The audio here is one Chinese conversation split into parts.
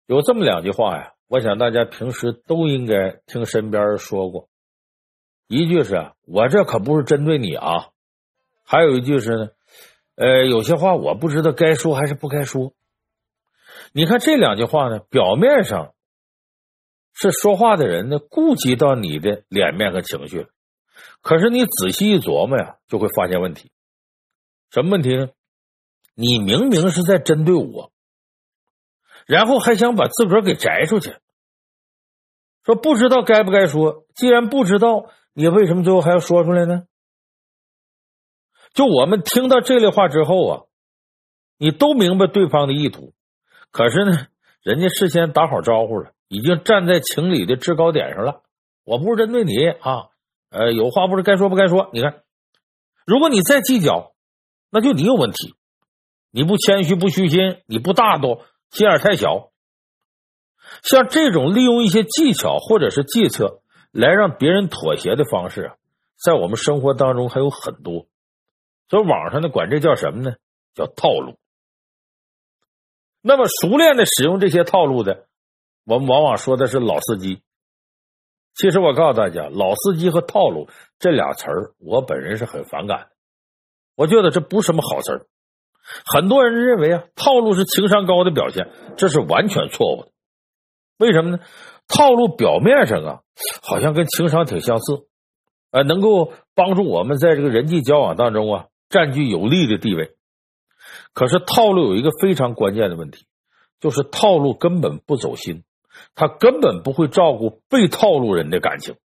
有这么两句话呀，我想大家平时都应该听身边人说过。一句是我这可不是针对你啊，还有一句是呢，有些话我不知道该说还是不该说。你看这两句话呢，表面上是说话的人呢顾及到你的脸面和情绪了，可是你仔细一琢磨呀，就会发现问题。什么问题呢？你明明是在针对我，然后还想把自个儿给摘出去，说不知道该不该说，既然不知道，你为什么最后还要说出来呢？就我们听到这类话之后啊，你都明白对方的意图，可是呢，人家事先打好招呼了，已经站在情理的制高点上了。我不是针对你啊，有话不是该说不该说。你看，如果你再计较，那就你有问题，你不谦虚不虚心，你不大度，心眼太小。像这种利用一些技巧或者是计策来让别人妥协的方式啊，在我们生活当中还有很多。所以网上呢管这叫什么呢？叫套路。那么熟练的使用这些套路的，我们往往说的是老司机。其实我告诉大家，老司机和套路这俩词儿，我本人是很反感的。我觉得这不是什么好词儿。很多人认为套路是情商高的表现，这是完全错误的。为什么呢？套路表面上好像跟情商挺相似，能够帮助我们在这个人际交往当中占据有利的地位。可是套路有一个非常关键的问题，就是套路根本不走心，他根本不会照顾被套路人的感情，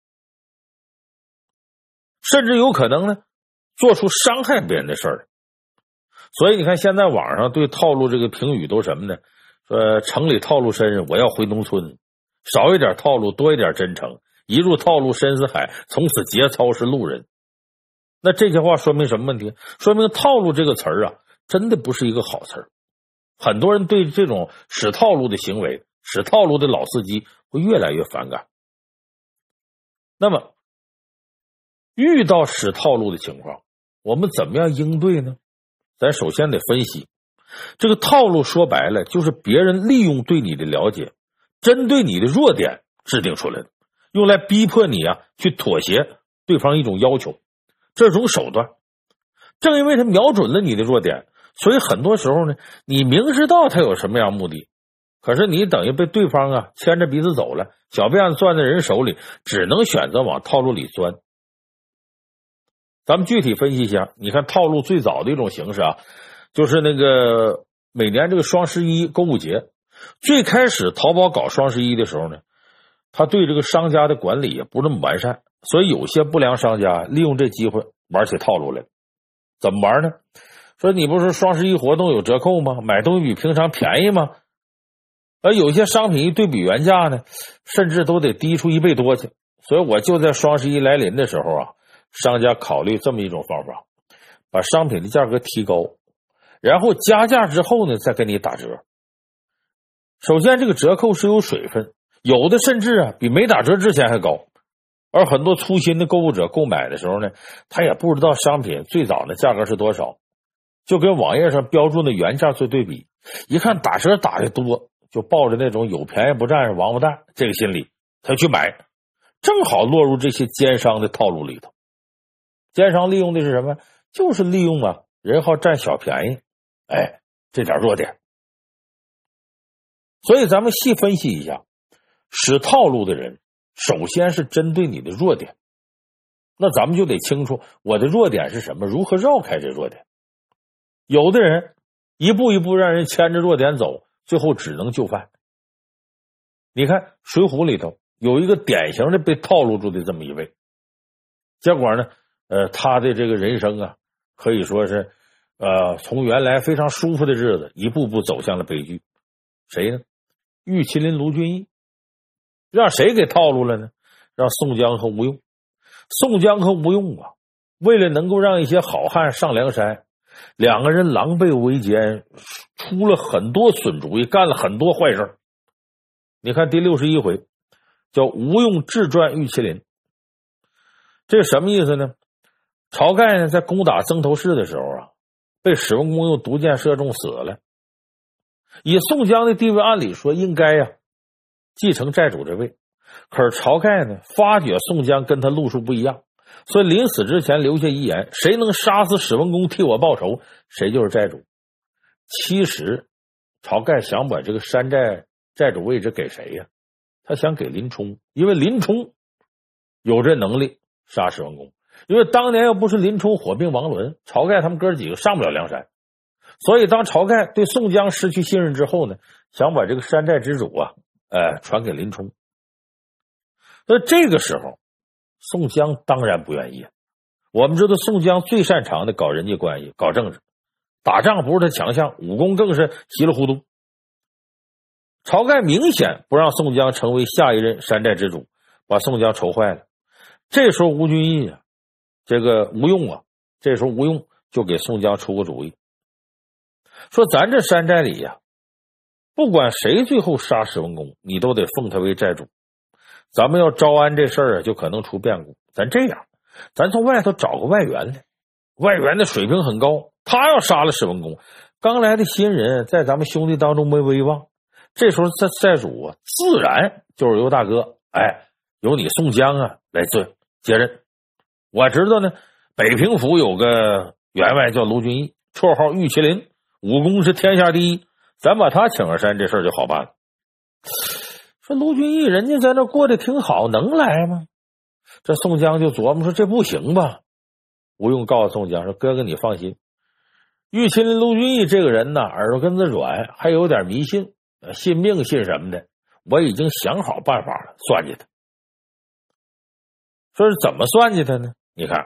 甚至有可能呢做出伤害别人的事儿。所以你看现在网上对套路这个评语都什么呢？说城里套路深，我要回农村，少一点套路多一点真诚，一入套路深似海，从此节操是路人。那这些话说明什么问题？说明套路这个词儿真的不是一个好词儿。很多人对这种使套路的行为，使套路的老司机会越来越反感。那么遇到使套路的情况，我们怎么样应对呢？咱首先得分析，这个套路说白了就是别人利用对你的了解，针对你的弱点制定出来的，用来逼迫你去妥协对方一种要求，这种手段。正因为他瞄准了你的弱点，所以很多时候呢，你明知道他有什么样目的，可是你等于被对方牵着鼻子走了，小辫子攥在人手里，只能选择往套路里钻。咱们具体分析一下，你看套路最早的一种形式就是那个每年这个双十一购物节，最开始淘宝搞双十一的时候呢，他对这个商家的管理也不那么完善，所以有些不良商家利用这机会玩起套路来。怎么玩呢？说你不是双十一活动有折扣吗？买东西比平常便宜吗？而有些商品一对比原价呢，甚至都得低出1倍多去。所以我就在双十一来临的时候商家考虑这么一种方法，把商品的价格提高，然后加价之后呢再给你打折。首先这个折扣是有水分，有的甚至比没打折之前还高。而很多粗心的购物者购买的时候呢，他也不知道商品最早的价格是多少，就跟网页上标注的原价做对比，一看打折打的多，就抱着那种有便宜不占是王八蛋这个心理才去买，正好落入这些奸商的套路里头。奸商利用的是什么？就是利用人好占小便宜，这点弱点。所以咱们细分析一下，使套路的人首先是针对你的弱点，那咱们就得清楚我的弱点是什么，如何绕开这弱点。有的人一步一步让人牵着弱点走，最后只能就范。你看水浒里头有一个典型的被套路住的这么一位，结果呢他的这个人生可以说是从原来非常舒服的日子一步步走向了悲剧。谁呢？玉麒麟卢俊义。让谁给套路了呢？让宋江和吴用。宋江和吴用为了能够让一些好汉上梁山，两个人狼狈为奸，出了很多损主意，干了很多坏事。你看第61回叫吴用智传玉麒麟，这什么意思呢？晁盖呢在攻打曾头市的时候被史文恭用毒箭射中死了， 以宋江的地位，按理说应该继承寨主这位。可是晁盖呢，发觉宋江跟他路数不一样，所以临死之前留下遗言：谁能杀死史文恭替我报仇，谁就是寨主。其实晁盖想把这个山寨寨主位置给谁呀？他想给林冲，因为林冲有这能力杀史文恭。因为当年要不是林冲火并王伦，晁盖他们哥几个上不了梁山。所以当晁盖对宋江失去信任之后呢，想把这个山寨之主传给林冲。所以这个时候宋江当然不愿意。我们知道宋江最擅长的搞人际关系，搞政治，打仗不是他强项，武功更是稀里糊涂。晁盖明显不让宋江成为下一任山寨之主，把宋江愁坏了。这时候吴俊义这个吴用这时候吴用就给宋江出个主意，说咱这山寨里不管谁最后杀史文恭，你都得封他为寨主。咱们要招安这事儿就可能出变故。咱这样，咱从外头找个外援来，外援的水平很高，他要杀了史文恭，刚来的新人在咱们兄弟当中没威望，这时候寨主自然就是由大哥，由你宋江来接任。我知道呢，北平府有个员外叫卢俊义，绰号玉麒麟，武功是天下第一，咱把他请上山，这事儿就好办了。说卢俊义人家在那过得挺好，能来吗？这宋江就琢磨说这不行吧。吴用告诉宋江说，哥哥你放心，玉麒麟卢俊义这个人耳朵根子软，还有点迷信，信命信什么的，我已经想好办法了，算计他。说是怎么算计他呢？你看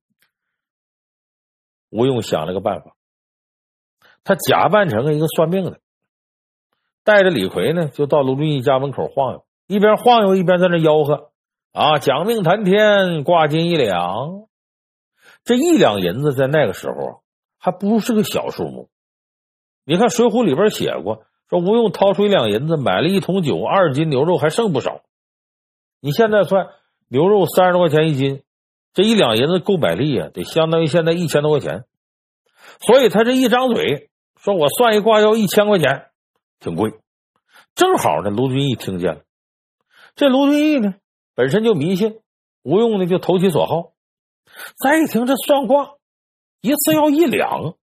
吴用想了个办法，他假扮成一个算命的，带着李逵呢就到卢俊义家门口晃悠，一边晃悠一边在那吆喝讲命谈天，挂金1两。这1两银子在那个时候还不是个小数目。你看水浒里边写过，说吴用掏出1两银子买了1桶酒，20斤牛肉还剩不少。你现在算牛肉30多块钱1斤，这1两银子购买力得相当于现在1000多块钱。所以他这一张嘴说我算一卦要1000块钱，挺贵。正好呢卢俊义听见了，这卢俊义呢本身就迷信，吴用呢就投其所好。再一听这算卦一次要1两，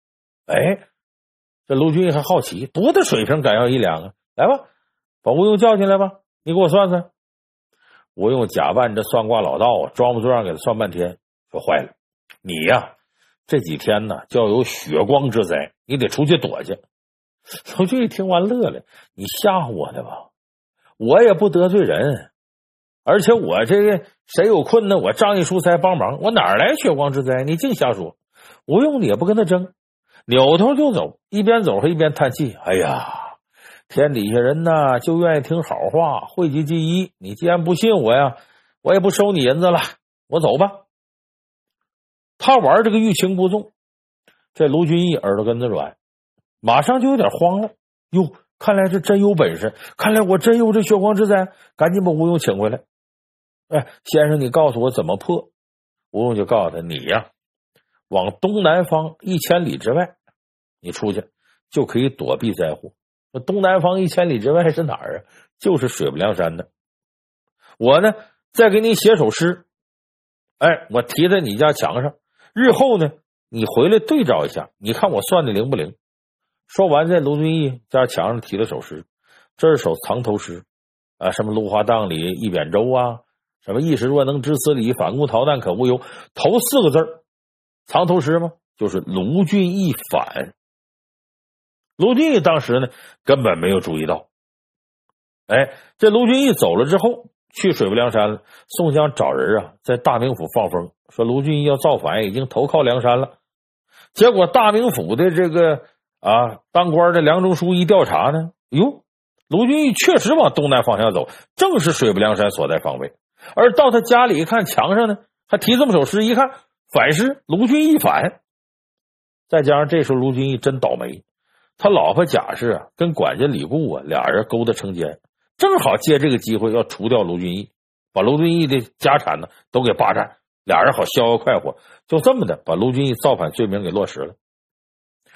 这卢俊义还好奇，多大水平敢要1两来吧，把吴用叫进来吧，你给我算算。吴用假扮这算卦老道装不作样给他算半天，说坏了，你这几天呢就要有血光之灾，你得出去躲去。卢俊义听完乐了，你吓唬我的吧，我也不得罪人，而且我这个谁有困难我仗义疏财帮忙，我哪来血光之灾，你净瞎说。吴用你也不跟他争，扭头就走，一边走还一边叹气，哎呀，天底下人就愿意听好话，讳疾忌医，你既然不信我我也不收你银子了，我走吧。他玩这个欲擒故纵，这卢俊义耳朵根子软，马上就有点慌了，哟，看来这真有本事，看来我真有这血光之灾，赶紧把吴用请回来。先生你告诉我怎么破。吴用就告诉他，你往东南方1000里之外你出去就可以躲避灾祸。东南方1000里之外是哪儿就是水泊梁山的。我呢再给你写首诗，我题在你家墙上，日后呢你回来对照一下，你看我算的灵不灵。说完在卢俊义家墙上题了首诗，这是首藏头诗什么芦花荡里一扁舟什么一时若能知此理，反攻逃难可无忧，头4个字藏头诗吗？就是卢俊义反。卢俊义当时呢根本没有注意到。这卢俊义走了之后去水泊梁山了，宋江找人在大名府放风，说卢俊义要造反，已经投靠梁山了。结果大名府的这个当官的梁中书一调查呢，卢俊义确实往东南方向走，正是水泊梁山所在方位。而到他家里一看，墙上呢还题这么首诗，一看反诗，卢俊义反。再加上这时候卢俊义真倒霉，他老婆贾氏跟管家李固俩人勾搭成奸，正好借这个机会要除掉卢俊义，把卢俊义的家产呢都给霸占，俩人好逍遥快活。就这么的把卢俊义造反罪名给落实了。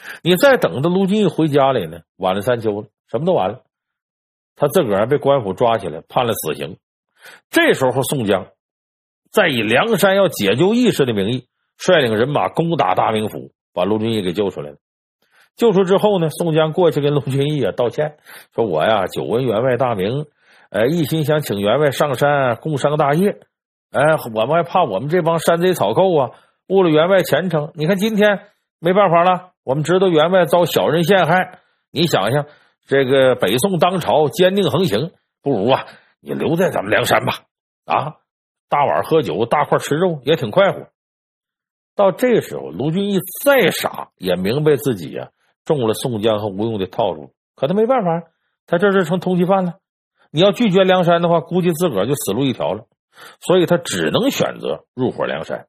你再等着卢俊义回家里呢，晚了3秋了，什么都完了。他自个儿被官府抓起来，判了死刑。这时候宋江再以梁山要解救义士的名义，率领人马攻打大名府，把卢俊义给救出来了。救出之后呢，宋江过去跟卢俊义道歉，说我呀久闻员外大名，一心想请员外上山共商大业，我们还怕我们这帮山贼草寇啊误了员外前程。你看今天没办法了，我们知道员外遭小人陷害，你想想这个北宋当朝奸佞横行，不如啊你留在咱们梁山吧，大碗喝酒，大块吃肉，也挺快活。到这时候，卢俊义再傻也明白自己中了宋江和吴用的套路，可他没办法，他这是成通缉犯了。你要拒绝梁山的话，估计自个儿就死路一条了，所以他只能选择入伙梁山。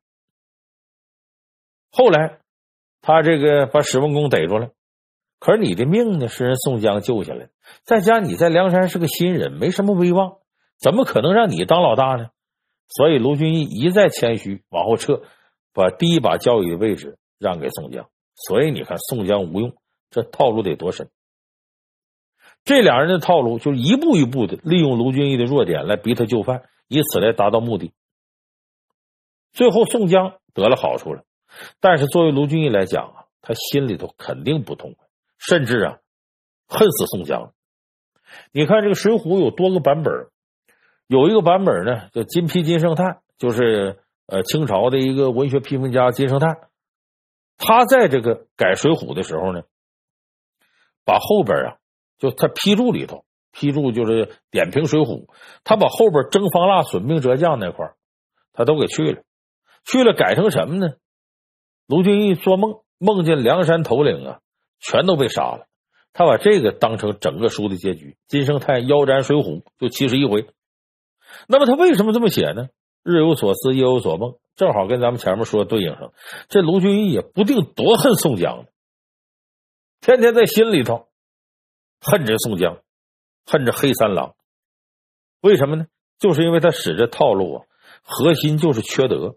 后来他这个把史文恭逮住了，可是你的命呢是人宋江救下来的，再加你在梁山是个新人，没什么威望，怎么可能让你当老大呢？所以卢俊义一再谦虚往后撤，把第一把交椅的位置让给宋江。所以你看宋江吴用这套路得多深，这俩人的套路就是一步一步的利用卢俊义的弱点来逼他就范，以此来达到目的。最后宋江得了好处了，但是作为卢俊义来讲他心里头肯定不痛快，甚至恨死宋江了。你看这个水浒有多个版本，有一个版本呢叫金批金圣叹，就是清朝的一个文学批评家金圣叹，他在这个改水浒的时候呢，把后边就他批注里头，批注就是点评水浒，他把后边征方腊损兵折将那块他都给去了，改成什么呢？卢俊义做梦梦见梁山头领全都被杀了，他把这个当成整个书的结局。金圣叹腰斩水浒就71回。那么他为什么这么写呢？日有所思夜有所梦，正好跟咱们前面说的对应上。这卢俊义也不定多恨宋江呢，天天在心里头恨着宋江，恨着黑三郎。为什么呢？就是因为他使这套路核心就是缺德。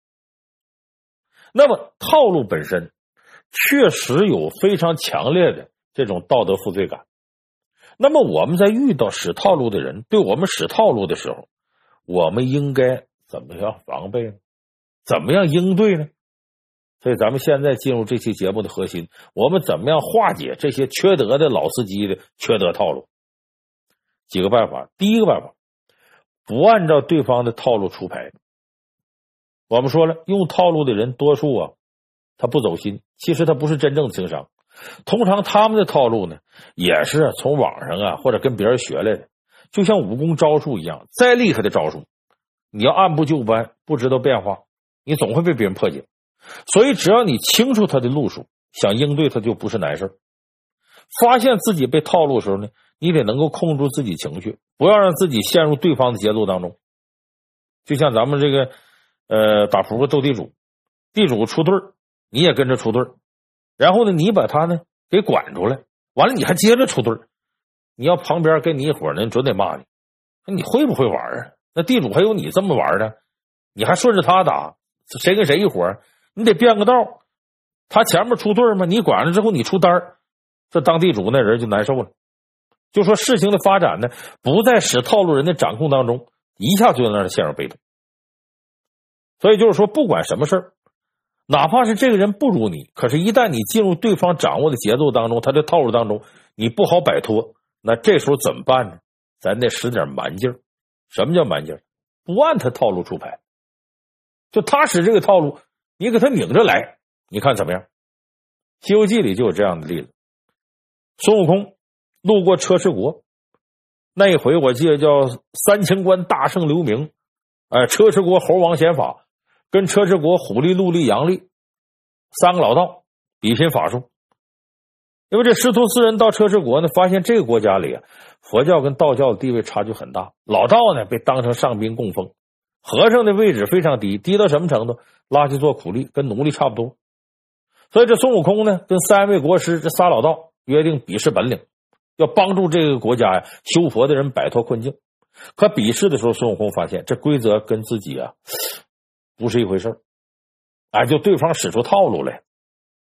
那么套路本身确实有非常强烈的这种道德负罪感。那么我们在遇到使套路的人对我们使套路的时候，我们应该怎么样防备呢？怎么样应对呢？所以咱们现在进入这期节目的核心，我们怎么样化解这些缺德的老司机的缺德套路？几个办法。第一个办法，不按照对方的套路出牌。我们说了，用套路的人多数他不走心，其实他不是真正的情商。通常他们的套路呢，也是从网上或者跟别人学来的，就像武功招数一样，再厉害的招数，你要按部就班，不知道变化，你总会被别人破解。所以只要你清楚他的路数，想应对他就不是难事。发现自己被套路的时候呢，你得能够控制自己情绪，不要让自己陷入对方的节奏当中。就像咱们这个打扑克斗地主，地主出队你也跟着出队，然后呢你把他呢给管出来，完了你还接着出队，你要旁边跟你一伙人准得骂你，你会不会玩那地主还有你这么玩的，你还顺着他打，谁跟谁一伙你得变个道，他前面出队嘛，你管了之后你出单，这当地主那人就难受了。就说事情的发展呢，不在使套路人的掌控当中，一下就让他陷入被动。所以就是说，不管什么事儿，哪怕是这个人不如你，可是一旦你进入对方掌握的节奏当中，他的套路当中，你不好摆脱，那这时候怎么办呢？咱得使点蛮劲儿。什么叫蛮劲儿？不按他套路出牌，就他使这个套路，你给他拧着来，你看怎么样？西游记里就有这样的例子。孙悟空路过车迟国，那一回我记得叫三清关大圣刘明，车迟国猴王显法跟车迟国虎力、陆力、杨力三个老道比拼法术。因为这师徒四人到车迟国呢，发现这个国家里佛教跟道教的地位差距很大，老道呢被当成上宾供奉，和尚的位置非常低，低到什么程度？拉去做苦力，跟奴隶差不多。所以这孙悟空呢跟三位国师这仨老道约定比试本领，要帮助这个国家修佛的人摆脱困境。可比试的时候，孙悟空发现这规则跟自己不是一回事就对方使出套路来，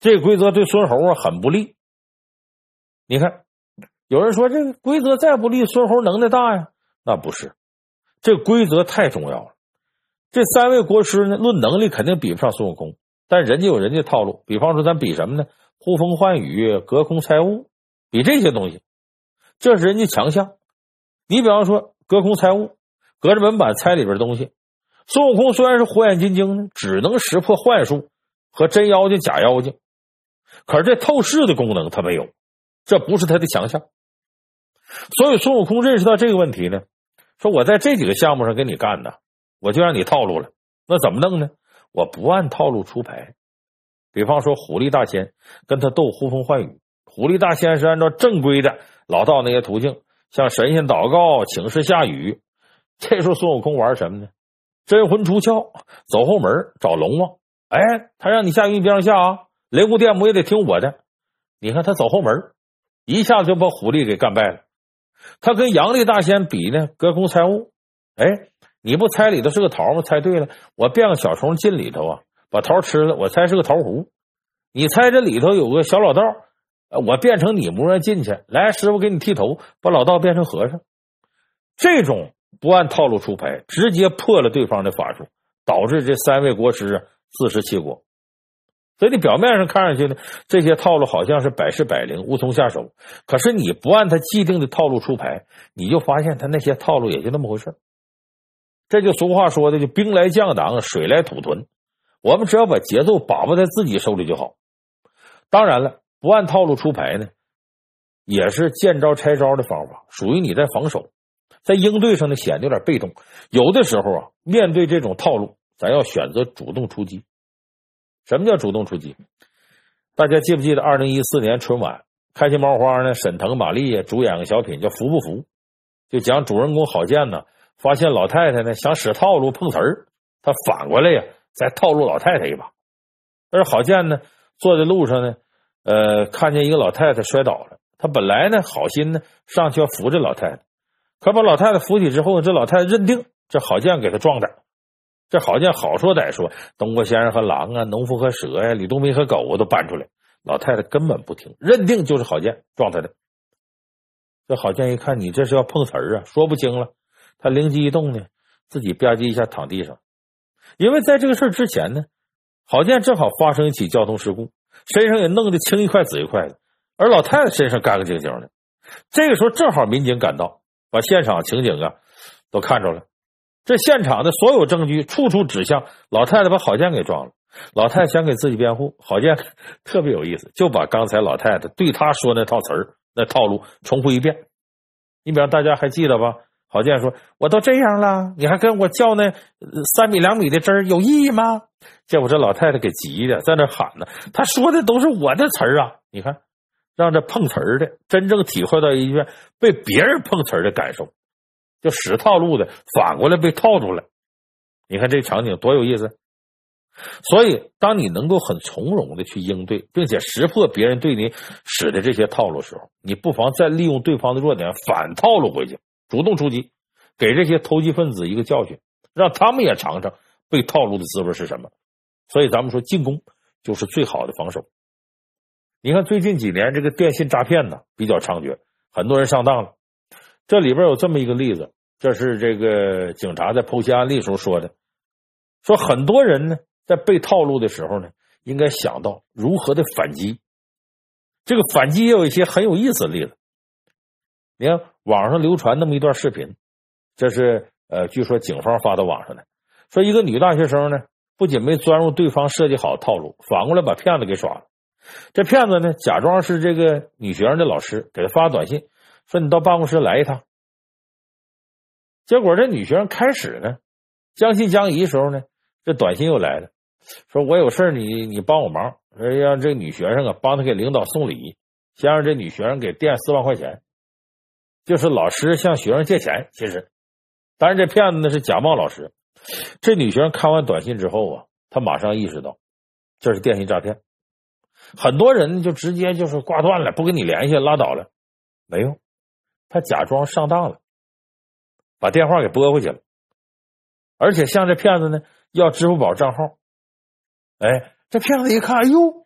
这规则对孙猴很不利。你看，有人说这个规则再不利，孙猴能耐大呀？那不是，这规则太重要了。这3位国师呢，论能力肯定比不上孙悟空，但人家有人家套路。比方说，咱比什么呢？呼风唤雨、隔空猜物，比这些东西，这是人家强项。你比方说隔空猜物，隔着门板猜里边东西。孙悟空虽然是火眼金睛呢，只能识破幻术和真妖精假妖精，可是这透视的功能他没有，这不是他的强项。所以孙悟空认识到这个问题呢，说我在这几个项目上跟你干的，我就让你套路了。那怎么弄呢？我不按套路出牌。比方说虎力大仙跟他斗呼风唤雨，虎力大仙是按照正规的老道那些途径，向神仙祷告请示下雨。这时候孙悟空玩什么呢？真魂出窍，走后门找龙王。哎，他让你下雨你别让下啊，雷公电母也得听我的。你看他走后门，一下子就把虎力给干败了。他跟阳力大仙比呢，隔空猜物。哎，你不猜里头是个桃吗？猜对了，我变个小虫进里头啊，把桃吃了，我猜是个桃核。你猜这里头有个小老道，我变成你模样进去，来师傅给你剃头，把老道变成和尚。这种不按套路出牌，直接破了对方的法术，导致这3位国师自食其果。所以你表面上看上去呢，这些套路好像是百试百灵，无从下手。可是你不按他既定的套路出牌，你就发现他那些套路也就那么回事。这就俗话说的，就兵来将挡，水来土屯。我们只要把节奏把握在自己手里就好。当然了，不按套路出牌呢，也是见招拆招的方法，属于你在防守，在应对上呢显得有点被动。有的时候啊，面对这种套路，咱要选择主动出击。什么叫主动出击？大家记不记得2014年春晚，开心麻花呢，沈腾、马丽主演个小品叫《服不服》，就讲主人公郝建呢，发现老太太呢想使套路碰瓷儿，他反过来呀再套路老太太一把。而郝建呢坐在路上呢，看见一个老太太摔倒了，他本来呢好心呢上去要扶着老太太，可把老太太扶起之后，这老太太认定这郝建给他撞的。这郝建好说歹说，东郭先生和狼啊，农夫和蛇呀，吕洞宾和狗啊都搬出来，老太太根本不听，认定就是郝建撞他的。这郝建一看你这是要碰瓷儿啊，说不清了，他灵机一动呢，自己吧唧一下躺地上。因为在这个事之前呢，郝建正好发生一起交通事故，身上也弄得青一块紫一块的，而老太太身上干干净净的。这个时候正好民警赶到，把现场情景啊都看着了。这现场的所有证据处处指向老太太把郝建给撞了。老太太想给自己辩护，郝建特别有意思，就把刚才老太太对他说那套词儿那套路重复一遍。你比方大家还记得吧？郝建说我都这样了，你还跟我较那3米2米的针有意义吗？结果这老太太给急的在那喊呢，他说的都是我的词儿啊！你看，让这碰瓷儿的真正体会到一遍被别人碰瓷儿的感受，就使套路的反过来被套住了。你看这场景多有意思。所以当你能够很从容的去应对，并且识破别人对你使的这些套路的时候，你不妨再利用对方的弱点反套路回去，主动出击，给这些投机分子一个教训，让他们也尝尝被套路的滋味是什么。所以咱们说进攻就是最好的防守。你看最近几年这个电信诈骗呢比较猖獗，很多人上当了。这里边有这么一个例子，这是这个警察在剖析案例时候说的，说很多人呢在被套路的时候呢，应该想到如何的反击。这个反击也有一些很有意思的例子。你看网上流传那么一段视频，这是据说警方发到网上的，说一个女大学生呢，不仅没钻入对方设计好的套路，反过来把骗子给耍了。这骗子呢，假装是这个女学生的老师，给她发短信说你到办公室来一趟。结果这女学生开始呢将信将疑的时候呢，这短信又来了，说我有事你帮我忙，让这女学生啊帮她给领导送礼，先让这女学生给垫4万块钱，就是老师向学生借钱。其实当然这骗子呢是假冒老师。这女学生看完短信之后啊，她马上意识到这是电信诈骗，很多人就直接就是挂断了，不跟你联系拉倒了。没有，他假装上当了，把电话给拨回去了，而且向这骗子呢要支付宝账号。哎，这骗子一看，哎呦，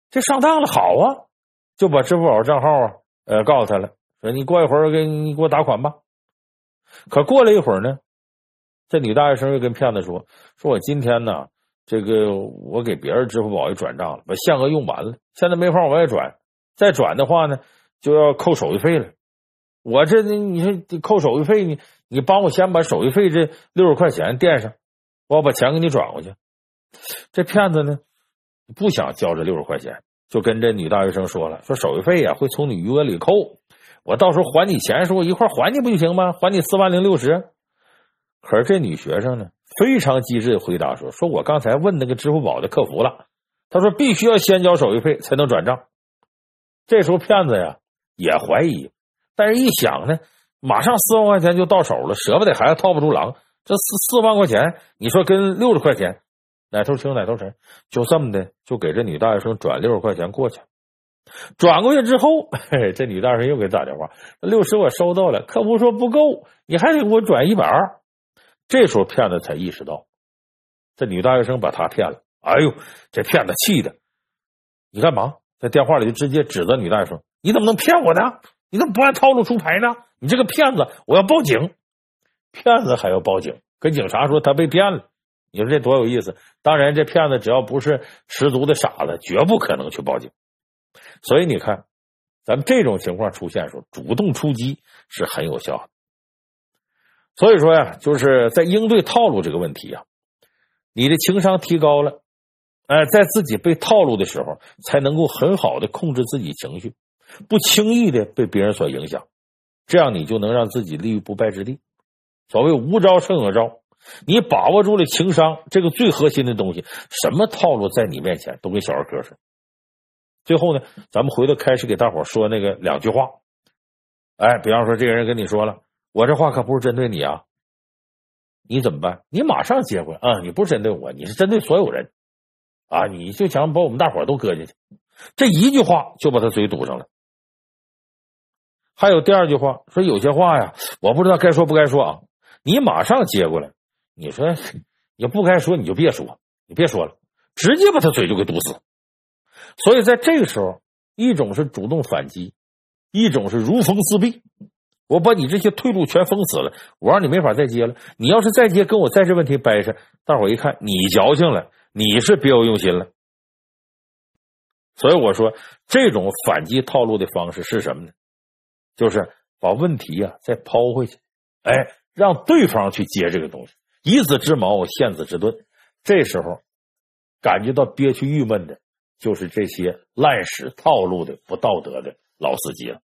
这上当了，好啊，就把支付宝账号告诉他了，说你过一会儿你给我打款吧。可过了一会儿呢，这女大学生又跟骗子说我今天呢，这个我给别人支付宝也转账了，把限额用完了，现在没法往外转，再转的话呢就要扣手续费了。我这你说扣手续费，你帮我先把手续费这60块钱垫上，我要把钱给你转过去。这骗子呢不想交这60块钱，就跟这女大学生说了，说手续费会从你余额里扣，我到时候还你钱时候一块还你不就行吗？还你40060。可是这女学生呢非常机智的回答说我刚才问那个支付宝的客服了，他说必须要先交手续费才能转账。这时候骗子呀也怀疑，但是一想呢，马上4万块钱就到手了，舍不得孩子套不住狼，这4万块钱你说跟60块钱哪头轻哪头沉，就这么的就给这女大学生转60块钱过去。转过去之后，这女大学生又给打电话，60我收到了，客服说不够，你还得给我转120。这时候骗子才意识到这女大学生把他骗了。哎呦，这骗子气的，你干嘛？在电话里就直接指责女大学生，你怎么能骗我呢？你怎么不按套路出牌呢？你这个骗子，我要报警。骗子还要报警，跟警察说他被骗了，你说这多有意思。当然这骗子只要不是十足的傻子，绝不可能去报警。所以你看咱们这种情况出现的时候，主动出击是很有效的。所以说呀，就是在应对套路这个问题啊，你的情商提高了，在自己被套路的时候才能够很好的控制自己情绪，不轻易的被别人所影响，这样你就能让自己立于不败之地。所谓无招胜有招，你把握住了情商这个最核心的东西，什么套路在你面前都跟小儿科似的。最后呢，咱们回头开始给大伙说那个2句话。比方说这个人跟你说了，我这话可不是针对你啊，你怎么办？你马上接回来你不是针对我，你是针对所有人你就想把我们大伙都搁进去。这一句话就把他嘴堵上了。还有第2句话，说有些话呀我不知道该说不该说啊，你马上接过来，你说你不该说你就别说，你别说了，直接把他嘴就给堵死。所以在这个时候，一种是主动反击，一种是如封似闭。我把你这些退路全封死了，我让你没法再接了。你要是再接跟我在这问题掰扯，大伙一看你矫情了，你是别有用心了。所以我说这种反击套路的方式是什么呢？就是把问题再抛回去，让对方去接这个东西，以子之矛陷子之盾。这时候感觉到憋屈郁闷的就是这些滥使套路的不道德的老司机了。